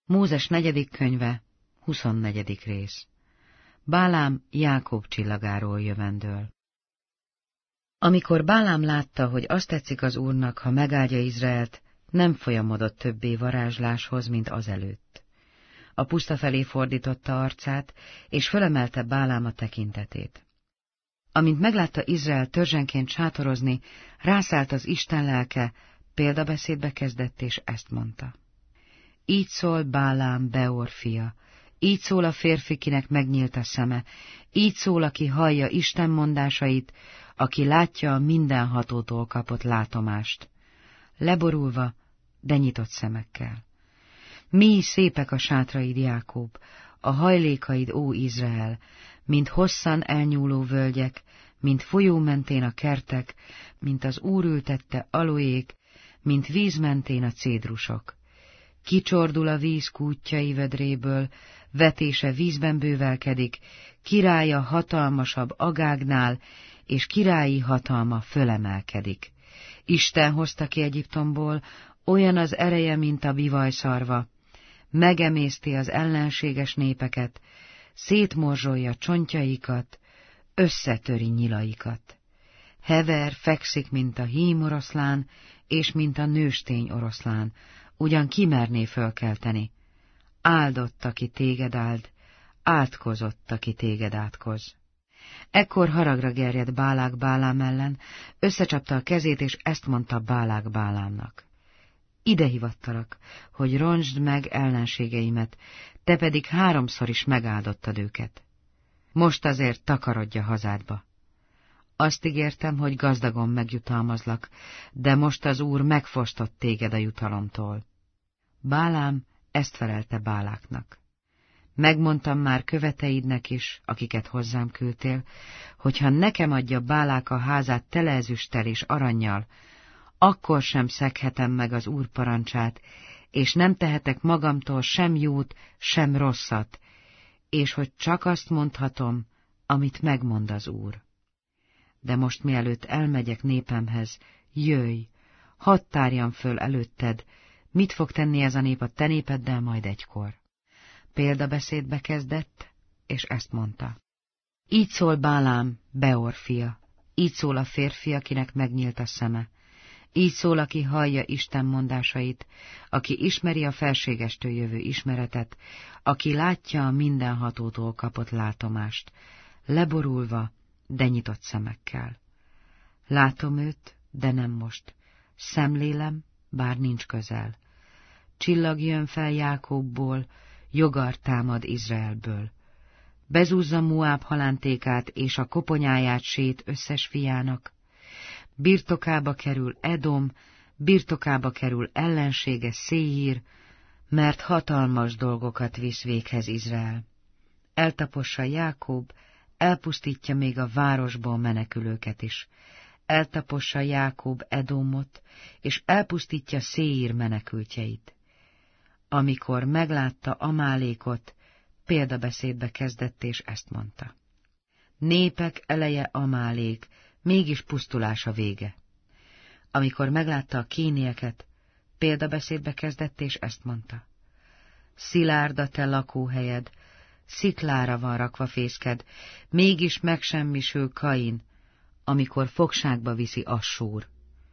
Mózes 4. könyve, 24. rész. Bálám Jákob csillagáról jövendől. Amikor Bálám látta, hogy azt tetszik az Úrnak, ha megáldja Izraelt, nem folyamodott többé varázsláshoz, mint azelőtt. A puszta felé fordította arcát, és fölemelte Bálám a tekintetét. Amint meglátta Izrael törzsenként sátorozni, rászállt az Isten lelke, példabeszédbe kezdett, és ezt mondta. Így szól Bálám, Beor fia, így szól a férfi, kinek megnyílt a szeme, így szól, aki hallja Isten mondásait, aki látja a mindenhatótól kapott látomást. Leborulva, de nyitott szemekkel. Mi szépek a sátraid, Jákob, a hajlékaid, ó Izrael, mint hosszan elnyúló völgyek, mint folyó mentén a kertek, mint az Úr ültette aloék, mint víz mentén a cédrusok. Kicsordul a víz kútjai vödréből, vetése vízben bővelkedik, királya hatalmasabb Agágnál, és királyi hatalma fölemelkedik. Isten hozta ki Egyiptomból, olyan az ereje, mint a bivajszarva, megemészti az ellenséges népeket, szétmorzsolja csontjaikat, összetöri nyilaikat. Hever fekszik, mint a hím oroszlán, és mint a nőstény oroszlán, ugyan kimerné fölkelteni. Áldott, aki téged áld, átkozott, aki téged átkoz. Ekkor haragra gerjedt Bálák Bálám ellen, összecsapta a kezét, és ezt mondta Bálák Bálámnak. Ide hivattalak, hogy roncsd meg ellenségeimet, te pedig 3-szor is megáldottad őket. Most azért takarodj a hazádba. Azt ígértem, hogy gazdagon megjutalmazlak, de most az Úr megfosztott téged a jutalomtól. Bálám ezt felelte Báláknak. Megmondtam már követeidnek is, akiket hozzám küldtél, hogyha nekem adja Bálák a házát tele ezüsttel és arannyal, akkor sem szeghetem meg az Úr parancsát, és nem tehetek magamtól sem jót, sem rosszat, és hogy csak azt mondhatom, amit megmond az Úr. De most mielőtt elmegyek népemhez, jöjj, hadd tárjam föl előtted, mit fog tenni ez a nép a te népeddel majd egykor. Példabeszédbe kezdett, és ezt mondta. Így szól Bálám, Beor fia, így szól a férfi, akinek megnyílt a szeme, így szól, aki hallja Isten mondásait, aki ismeri a felségestől jövő ismeretet, aki látja a mindenhatótól kapott látomást, leborulva, de nyitott szemekkel. Látom őt, de nem most, szemlélem, bár nincs közel. Csillag jön fel Jákobból, jogar támad Izraelből. Bezúzza Moáb halántékát és a koponyáját sét összes fiának. Birtokába kerül Edom, birtokába kerül ellensége Széír, mert hatalmas dolgokat visz véghez Izrael. Eltapossa Jákob, elpusztítja még a városból menekülőket is. Eltapossa Jákob Edomot, és elpusztítja Széír menekültjeit. Amikor meglátta Amálékot, példabeszédbe kezdett, és ezt mondta. Népek eleje Amálék, mégis pusztulás a vége. Amikor meglátta a kénieket, példabeszédbe kezdett, és ezt mondta. Szilárd a te lakóhelyed, sziklára van rakva fészked, mégis megsemmisül Kain, amikor fogságba viszi Assúr.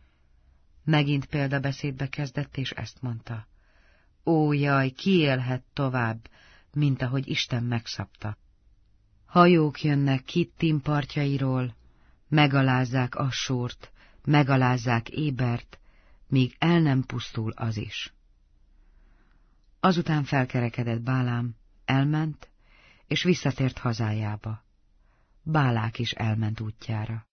Megint példabeszédbe kezdett, és ezt mondta. Ó, jaj, ki élhet tovább, mint ahogy Isten megszabta. Hajók jönnek Kittim partjairól, megalázzák Assúrt, megalázzák Ébert, míg el nem pusztul az is. Azután felkerekedett Bálám, elment, és visszatért hazájába. Bálák is elment útjára.